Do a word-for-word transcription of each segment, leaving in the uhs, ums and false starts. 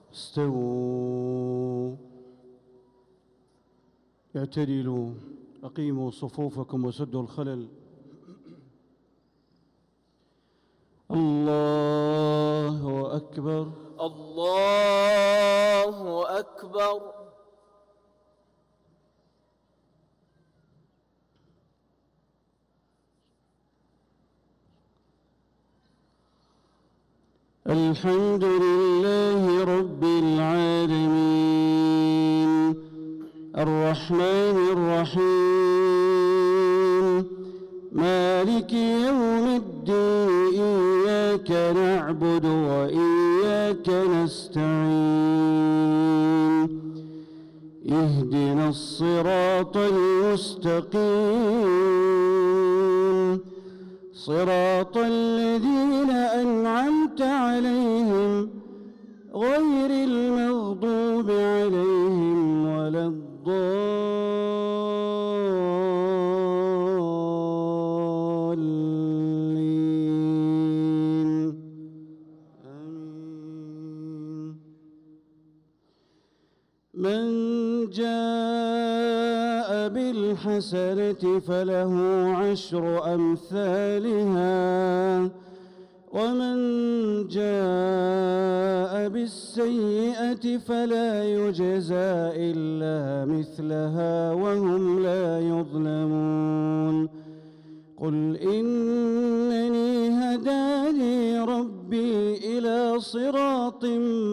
استووا اعتدلوا أقيموا صفوفكم وسدوا الخلل. الله أكبر الله أكبر. الحمد لله رب العالمين الرحمن الرحيم مالك يوم الدين إياك نعبد وإياك نستعين اهدنا الصراط المستقيم صراط الذين أنعمت عليهم غير المغضوب عليهم ولا الضالين آمين. من جاء بالحسنة فله عشر أمثالها ومن جاء بالسيئة فلا يجزى إلا مثلها وهم لا يظلمون. قل إنني هداني ربي إلى صراط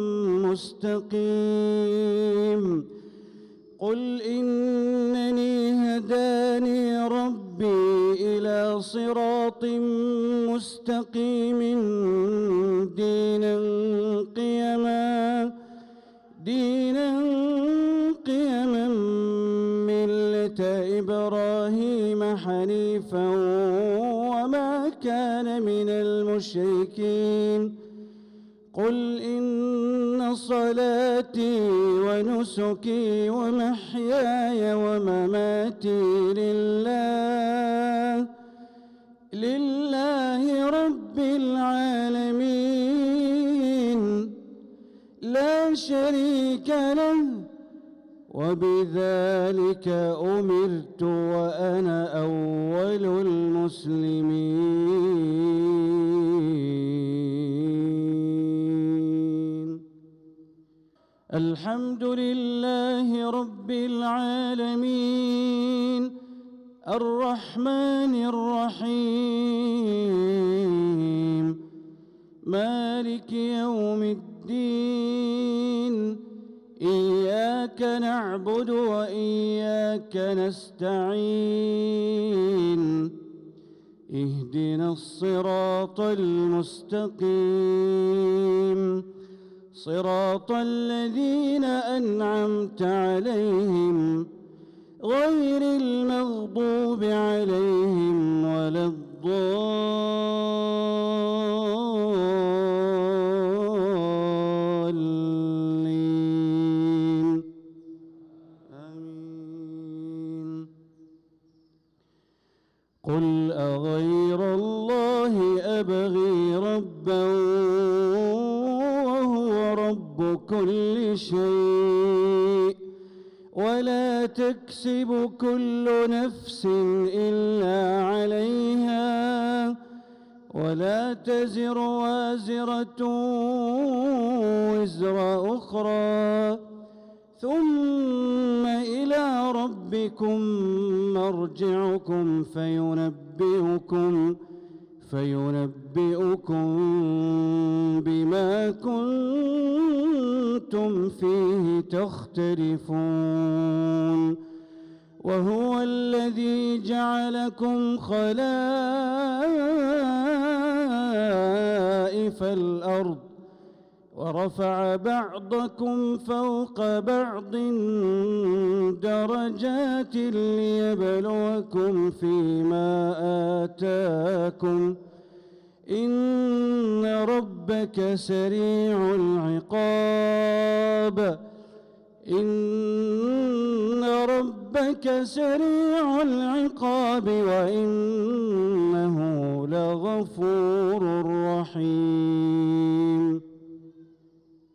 مستقيم قل إنني هداني ربي إلى صراط مستقيم دينا قيما دينا قيما ملة إبراهيم حنيفا وما كان من المشركين. قل إن صلاتي ونسكي ومحياي ومماتي لله لله رب العالمين لا شريك له وبذلك أمرت وأنا أول المسلمين. الحمد لله رب العالمين الرحمن الرحيم مالك يوم الدين إياك نعبد وإياك نستعين اهدنا الصراط المستقيم صراط الذين أنعمت عليهم غير المغضوب عليهم ولا الضالين آمين. قل أغير الله أبغي ربا وهو رب كل شيء ولا تكسب كل نفس إلا عليها ولا تزر وازرة وزر أخرى ثم إلى ربكم مرجعكم فينبئكم فينبئكم بما كنتم فيه تختلفون. وهو الذي جعلكم خلائف الأرض ورفع بعضكم فوق بعض درجات ليبلوكم فيما آتاكم إن ربك سريع العقاب إن ربك سريع العقاب وإنه لغفور رحيم.